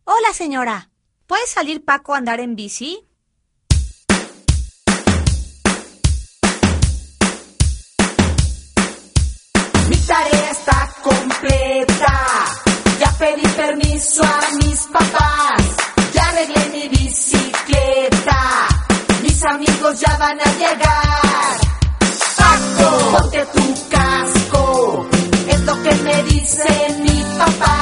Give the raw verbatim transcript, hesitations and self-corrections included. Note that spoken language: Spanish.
Hola, señora. ¿Puede salir Paco a andar en bici? Mi tarea está completa. Ya pedí permiso a mis papás. Ya arreglé mi bicicleta. Mis amigos ya van a llegar. Paco, ponte tu casco. Es lo que me dice mi papá.